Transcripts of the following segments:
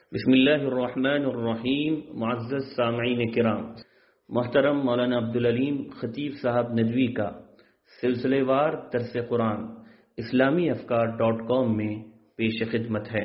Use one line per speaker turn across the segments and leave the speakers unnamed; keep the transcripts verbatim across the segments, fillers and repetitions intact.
بسم اللہ الرحمن الرحیم. معزز سامعین کرام، محترم مولانا عبدالعلیم خطیب صاحب ندوی کا سلسلے وار درس قرآن اسلامی افکار ڈاٹ کام میں پیش خدمت ہے.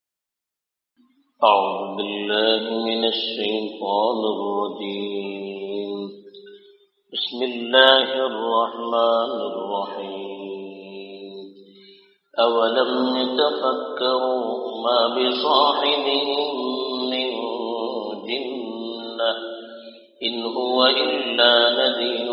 اعوذ باللہ من الشیطان الرجیم. بسم اللہ الرحمن الرحیم. اولم يتفکروا ما بصاحبهم من جنة ان هو الا نذیر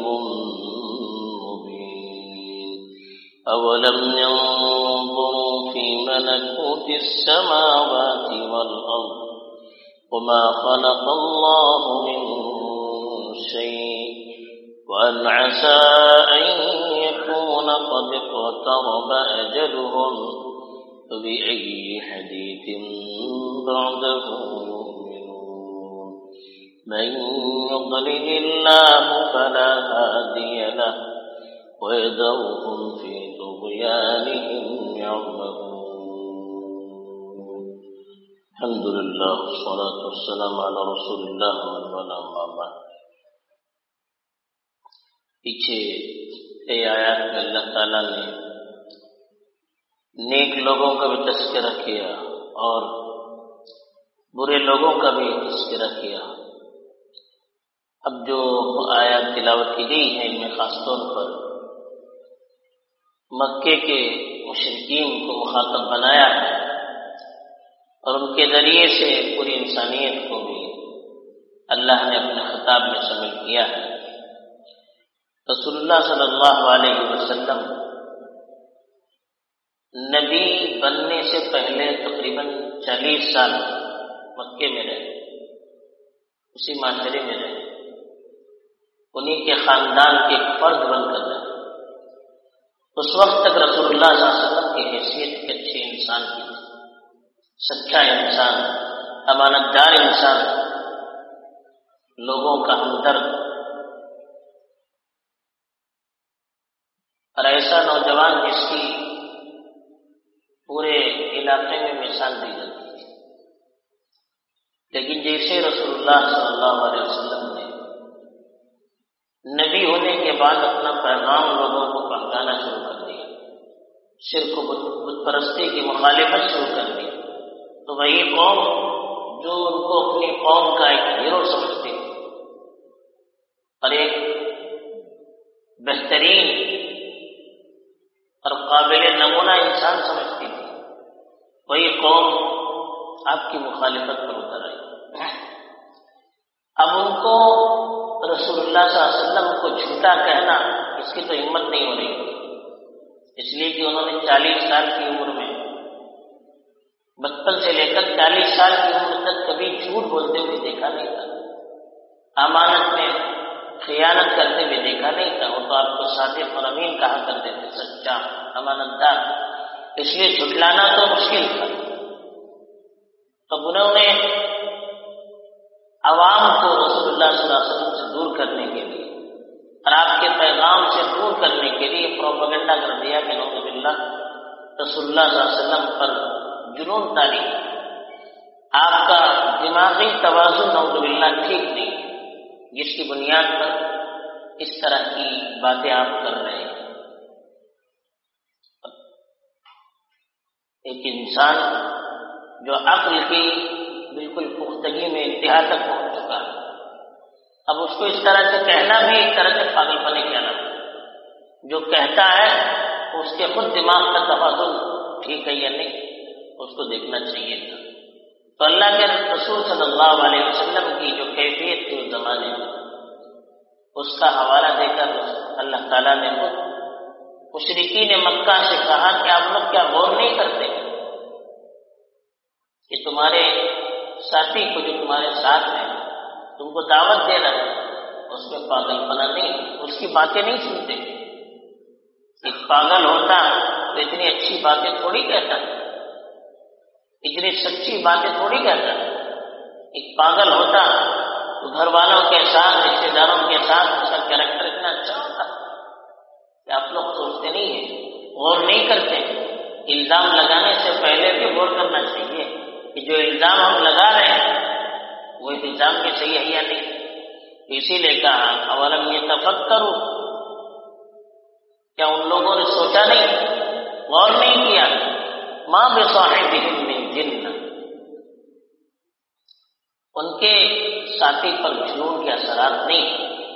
مبین. اولم ينظروا في ملكوت السماوات والأرض وما خلق الله من شيء وأن عسى أن يكون قد اقترب أجلهم فبأي حديث بعده يؤمنون. من يضلل الله فلا هادي له ويذرهم في طغيانهم يعمهون. الحمد لله والصلاة والسلام على رسول الله وعلى آله. پیچھے اے آیات میں اللہ تعالیٰ نے نیک لوگوں کا بھی تذکرہ کیا اور برے لوگوں کا بھی تذکرہ کیا. اب جو آیات تلاوت کی گئی ہیں ان میں خاص طور پر مکے کے مشرکین کو مخاطب بنایا ہے اور ان کے ذریعے سے پوری انسانیت کو بھی اللہ نے اپنے خطاب میں شامل کیا ہے. رسول اللہ صلی اللہ علیہ وسلم نبی بننے سے پہلے تقریباً چالیس سال مکے میں رہے، اسی معاشرے میں رہے، انہی کے خاندان کے فرد بن کر رہے. اس وقت تک رسول اللہ صلی اللہ علیہ وسلم کی حیثیت کے اچھے انسان کی، سچا انسان، امانت دار انسان، لوگوں کا ہمدرد اور ایسا نوجوان جس کی پورے علاقے میں مثال دی جاتی ہے. لیکن جیسے رسول اللہ صلی اللہ علیہ وسلم نے نبی ہونے کے بعد اپنا پیغام لوگوں کو پہنچانا شروع کر دیا، شرک و بت پرستی کی مخالفت شروع کر دی، تو وہی قوم جو ان کو اپنی قوم کا ایک ہیرو سمجھتی تھی اور ایک بہترین اور قابل نمونہ انسان سمجھتی تھی، وہی قوم آپ کی مخالفت پر اتر آئی. اب ان کو رسول اللہ صلی اللہ علیہ وسلم کو جھوٹا کہنا اس کی تو ہمت نہیں ہو رہی تھی، اس لیے کہ انہوں نے چالیس سال کی عمر میں، بچپن سے لے کر چالیس سال کی عمر تک کبھی جھوٹ بولتے ہوئے دیکھا نہیں تھا، امانت میں خیانت کرتے ہوئے دیکھا نہیں تھا. وہ تو آپ کو صادق اور امین کہا کرتے تھے، سچا، امانت دار، اس لیے جھٹلانا تو مشکل تھا. اب انہوں نے عوام کو رسول اللہ صلی اللہ علیہ وسلم سے دور کرنے کے لیے اور آپ کے پیغام سے دور کرنے کے لیے پروپیگنڈا کر دیا کہ نعوذ باللہ رسول اللہ صلی اللہ علیہ وسلم پر جنون تاری، آپ کا دماغی توازن نعوذ باللہ ٹھیک نہیں، جس کی بنیاد پر اس طرح کی باتیں آپ کر رہے ہیں. ایک انسان جو عقل کی بالکل پختگی میں انتہا تک پہنچ چکا ہے، اب اس کو اس طرح سے کہنا بھی ایک طرح سے پاگل پنے کی علامت ہے. جو کہتا ہے اس کے خود دماغ کا توازن ٹھیک ہے یا نہیں، اس کو دیکھنا چاہیے تھا. تو اللہ کے رسول صلی اللہ علیہ وسلم کی جو کیفیت تھی اس زمانے میں، اس کا حوالہ دے کر اللہ تعالیٰ نے خود مشرکین مکہ سے کہا کہ آپ لوگ کیا غور نہیں کرتے کہ تمہارے ساتھی کو جو تمہارے ساتھ ہیں تم کو دعوت دے رہا ہے، اس میں پاگل پنا نہیں، اس کی باتیں نہیں سنتے. ایک پاگل ہوتا تو اتنی اچھی باتیں تھوڑی کہتا، اتنی سچی باتیں تھوڑی کہتا. ایک پاگل ہوتا تو گھر والوں کے ساتھ، رشتے داروں کے ساتھ اس کا کیریکٹر اتنا اچھا ہوتا کہ آپ لوگ سوچتے نہیں ہیں، غور نہیں کرتے. الزام لگانے سے پہلے بھی غور کرنا چاہیے کہ جو الزام ہم لگا رہے ہیں وہ الزام بھی صحیح ہے یا نہیں. اسی لیے کہا اولم یتفکروا، کیا ان لوگوں نے سوچا نہیں، غور نہیں کیا، ما بصاحبہم من جنہ، ان کے ساتھی پر جنون کے اثرات نہیں،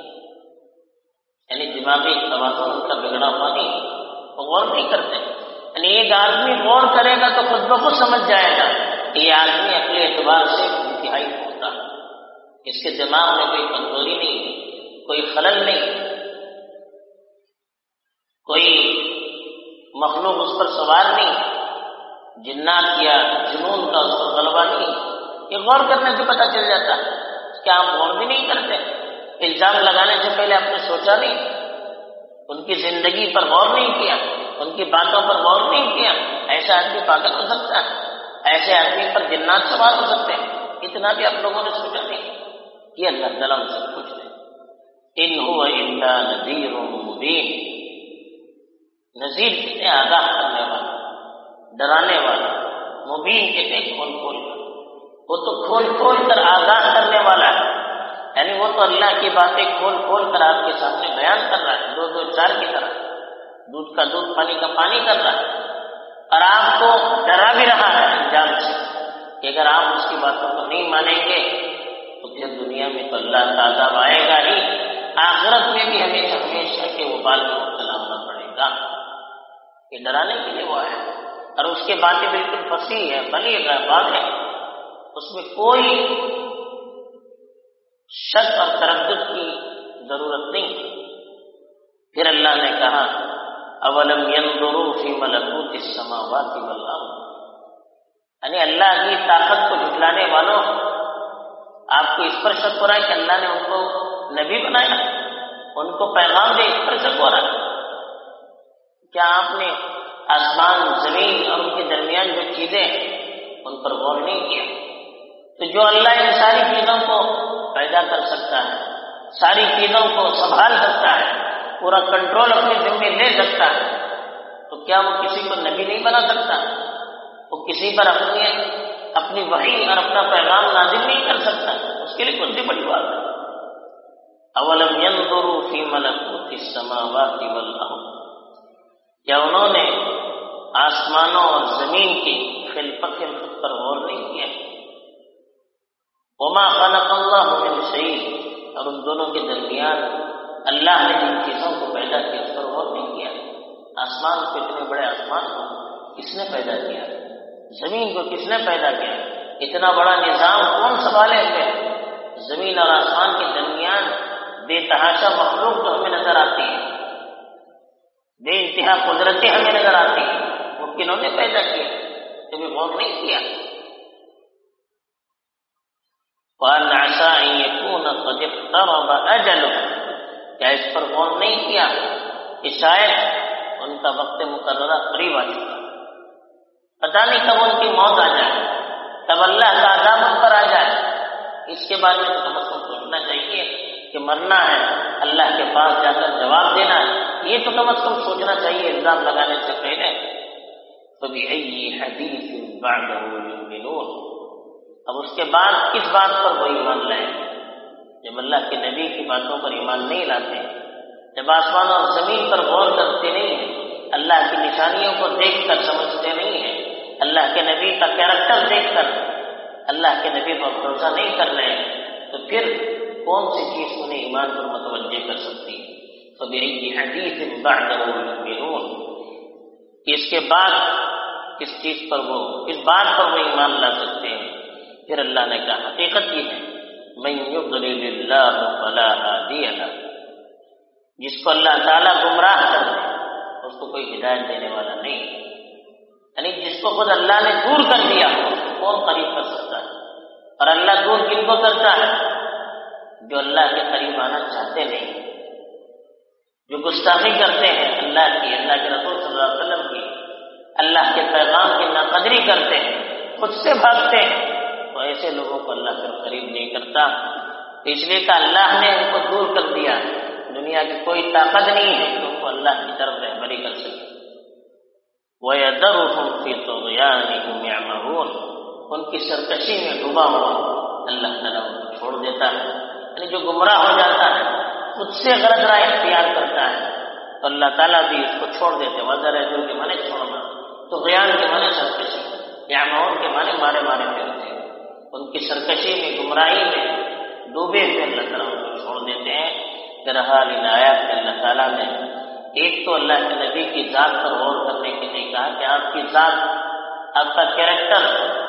یعنی دماغی توازن ان کا بگڑا ہوا نہیں، وہ غور نہیں کرتے. یعنی ایک آدمی غور کرے گا تو خود بخود سمجھ جائے گا کہ یہ آدمی اپنے اعتبار سے انتہائی ہوتا ہے، اس کے دماغ میں کوئی کمزوری نہیں ہے، کوئی خلل نہیں، کوئی مخلوق اس پر سوار نہیں، جنات یا جنون کا اس پر غلبہ نہیں. یہ غور کرنے سے پتہ چل جاتا ہے. کیا آپ غور بھی نہیں کرتے؟ الزام لگانے سے پہلے آپ نے سوچا نہیں، ان کی زندگی پر غور نہیں کیا، ان کی باتوں پر غور نہیں کیا. ایسا آدمی پاگل ہو سکتا ہے، ایسے آدمی پر جنات سوار ہو سکتے ہیں، اتنا بھی آپ لوگوں نے سوچا نہیں. یہ اللہ تعالیٰ ان سے پوچھ رہے ان هو الا نذیر مبین. نذیر کہتے ہیں آگاہ کرنے والا، ڈرانے والا، مبین کہتے ہیں کھول کھول کر، وہ تو کھول کھول کر آگاہ کرنے والا ہے. یعنی وہ تو اللہ کی باتیں کھول کھول کر آپ کے سامنے بیان کر رہا ہے، دو دو چار کی طرح، دودھ کا دودھ پانی کا پانی کر رہا ہے، اور آپ کو ڈرا بھی رہا ہے انجام سے کہ اگر آپ اس کی باتوں کو نہیں مانیں گے تو پھر دنیا میں تو اللہ کا عذاب آئے گا ہی، آخرت میں بھی ہمیشہ ہمیشہ کے وبال میں مبتلا ہونا پڑے گا. یہ ڈرانے کے لیے وہ ہے، اور اس کے باتیں بالکل فصیح ہے، بلیغ ہے، واضح ہے، اس میں کوئی شک اور تردد کی ضرورت نہیں. پھر اللہ نے کہا اولم ينظروا في ملکوت السماوات والارض، یعنی اللہ کی طاقت کو جھٹلانے والوں، آپ کو اس پر شک ہو رہا ہے کہ اللہ نے ان کو نبی بنایا، ان کو پیغام دے، اس پر شک ہو رہا ہے. کیا آپ نے آسمان زمین اور ان کے درمیان جو چیزیں ہیں ان پر غور نہیں کیا؟ تو جو اللہ ان ساری چیزوں کو پیدا کر سکتا ہے، ساری چیزوں کو سنبھال سکتا ہے، پورا کنٹرول اپنے ذمے لے سکتا ہے، تو کیا وہ کسی کو نبی نہیں بنا سکتا؟ وہ کسی پر اپنی اپنی وحی اور اپنا پیغام نازل نہیں کر سکتا؟ اس کے لیے کون سی بڑی بات ہے؟ اولم ينظروا في ملکوت السماوات والارض، کیا انہوں نے آسمانوں اور زمین کی خلقت خلقت پر غور نہیں کیا؟ وما خلق اللہ من شیء، اور ان دونوں کے درمیان اللہ نے جن چیزوں کو پیدا کیا اس پر غور نہیں کیا. آسمان کو اتنے بڑے آسمان کو کس نے پیدا کیا؟ زمین کو کس نے پیدا کیا؟ اتنا بڑا نظام کون سنبھالے ہوئے؟ زمین اور آسمان کے درمیان بے تحاشا مخلوق تو ہمیں نظر آتی ہے، بے انتہا قدرتیں ہمیں نظر آتی ہیں، وہ کنہوں نے پیدا کیا؟ کبھی غور نہیں کیا؟ وَأَنْ عَسَىٰ أَن يَكُونَ قَدِ اقْتَرَبَ أَجَلُهُمْ، کیا اس پر غور نہیں کیا کہ شاید ان کا وقت مقررہ قریب آ چکا، پتہ نہیں کب ان کی موت آ جائے، کب اللہ کا عذاب ان پر آ جائے. اس کے بارے میں تو کم از کم سوچنا چاہیے کہ مرنا ہے، اللہ کے پاس جا کر جواب دینا ہے، یہ تو کم از کم سوچنا چاہیے الزام لگانے سے پہلے. فَبِأَيِّ حَدِيثٍ بَعْدَهُ يُؤْمِنُونَ، اب اس کے بعد کس بات پر وہ ایمان لائیں؟ جب اللہ کے نبی کی باتوں پر ایمان نہیں لاتے، جب آسمان اور زمین پر غور کرتے نہیں ہیں، اللہ کی نشانیوں کو دیکھ کر سمجھتے نہیں ہیں، اللہ کے نبی کا کیریکٹر دیکھ کر اللہ کے نبی پر بھروسہ نہیں کر رہے ہیں، تو پھر کون سی چیز انہیں ایمان پر متوجہ کر سکتی ہے؟ فَبِأَيِّ حَدِيثٍ بَعْدَهُ يُؤْمِنُونَ، اس کے بعد کس چیز پر وہ کس بات پر وہ ایمان لا سکتے ہیں؟ پھر اللہ نے کہا حقیقت یہ ہے مَن يُضْلِلِ اللَّهُ فَلَا هَادِيَ لَهُ، جس کو اللہ تعالیٰ گمراہ کر دے اس کو کوئی ہدایت دینے والا نہیں، یعنی جس کو خود اللہ نے دور کر دیا اس کو کون قریب کر سکتا ہے؟ اور اللہ دور کن کو کرتا ہے؟ جو اللہ کے قریب آنا چاہتے نہیں، جو گستاخی کرتے ہیں اللہ کی، اللہ کے رسول صلی اللہ علیہ وسلم کی، اللہ کے پیغام کی ناقدری کرتے ہیں، خود سے بھاگتے ہیں، تو ایسے لوگوں کو اللہ پھر قریب نہیں کرتا. اس لیے کہ اللہ نے ان کو دور کر دیا، دنیا کی کوئی طاقت نہیں ہے کہ ان کو اللہ کی طرف رہبری کر سکے. وَيَذَرُهُمْ فِي طُغْيَانِهِمْ يَعْمَهُونَ، ان کی سرکشی میں ڈوبا ہوا اللہ تعالیٰ ان کو چھوڑ دیتا ہے. یعنی جو گمراہ ہو جاتا ہے خود سے غلط راہ اختیار کرتا ہے تو اللہ تعالیٰ بھی اس کو چھوڑ دیتے. وزر جو کے معنی چھوڑنا، تو غیان کے معنی سرکشی، یا معاون کے معنی مارے مارے پھرتے ہیں. ان کی سرکشی میں گمراہی میں ڈوبے ہوئے اللہ تعالیٰ ان کو چھوڑ دیتے ہیں. بہرحال ان آیات میں اللہ تعالیٰ نے ایک تو اللہ کے نبی کی ذات پر غور کرنے کے لیے کہا کہ آپ کی ذات، آپ کا کیریکٹر،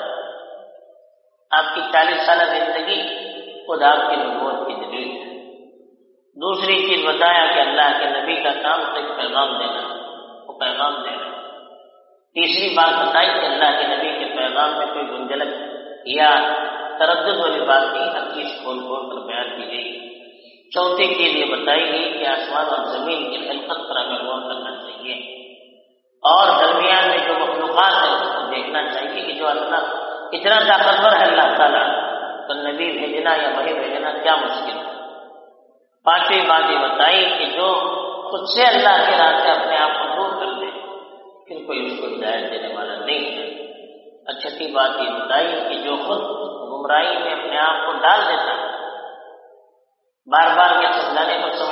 آپ کی چالیس سالہ زندگی خود آپ کی نبوت کی دلیل ہے. دوسری چیز بتایا کہ اللہ کے نبی کا کام تو ایک پیغام دینا، وہ پیغام دینا. تیسری بات بتائی کہ اللہ کے نبی کے پیغام میں کوئی گنجلک یا تردد والی بات نہیں، ہر چیز کھول کھول کر بیان کی گئی. چوتھی چیز یہ بتائی گئی کہ آسمان اور زمین کی خلقت پر ہمیں غور کرنا چاہیے اور درمیان میں جو مخلوقات ہیں اس کو دیکھنا چاہیے کہ جو اللہ اتنا طاقتور ہے اللہ تعالیٰ، تو نبی بھیجنا یا وحی بھیجنا کیا مشکل ہے. پانچویں بات یہ بتائی کہ جو خود سے اللہ کے راستے اپنے آپ کو دور کر دے پھر کوئی اس کو ہدایت دینے والا نہیں ہے. اور چھٹی بات یہ بتائی کہ جو خود گمراہی میں اپنے آپ کو ڈال دیتا ہے، بار بار یہ سمجھانے پر